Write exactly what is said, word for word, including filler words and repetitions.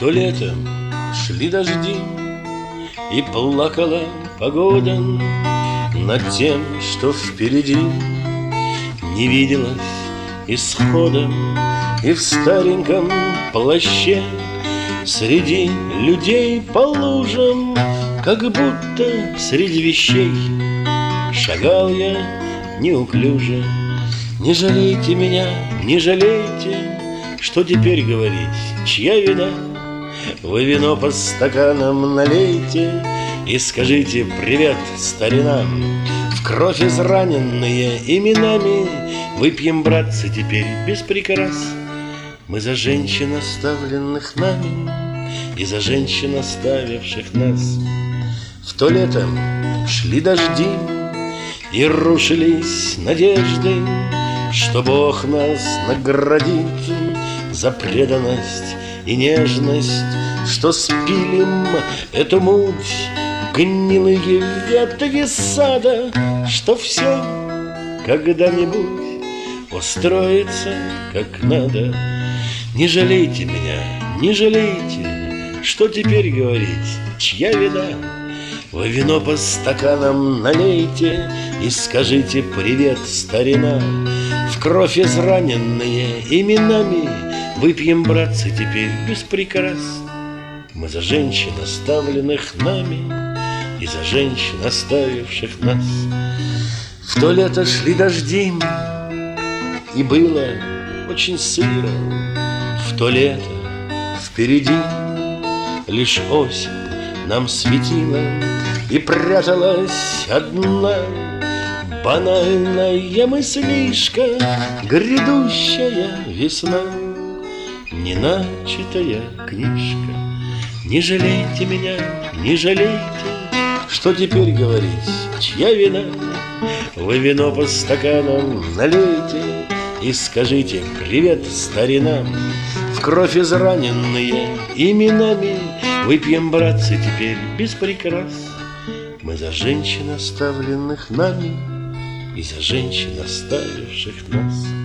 То летом шли дожди, и плакала погода над тем, что впереди не виделось исхода. И в стареньком плаще среди людей по лужам, как будто среди вещей, шагал я неуклюже. Не жалейте меня, не жалейте, что теперь говорить, чья вина? Вы вино по стаканам налейте и скажите привет старинам. В кровь израненные именами выпьем, братцы, теперь без прикрас. Мы за женщин, оставленных нами, и за женщин, оставивших нас. В то лето шли дожди и рушились надежды, что Бог нас наградит за преданность и нежность, что спилим эту муть гнилые ветви сада, что все когда-нибудь устроится как надо. Не жалейте меня, не жалейте, что теперь говорить, чья вина? Вы вино по стаканам налейте и скажите привет старина. В кровь израненные именами выпьем, братцы, теперь без прикрас. Мы за женщин, оставленных нами, и за женщин, оставивших нас. В то лето шли дожди, и было очень сыро. В то лето впереди лишь осень нам светила, и пряталась одна банальная мыслишка, грядущая весна, неначатая книжка. Не жалейте меня, не жалейте, что теперь говорить, чья вина? Вы вино по стаканам налейте и скажите привет старинам. В кровь израненные именами выпьем, братцы, теперь без прикрас. Мы за женщин, оставленных нами, и за женщин, оставивших нас.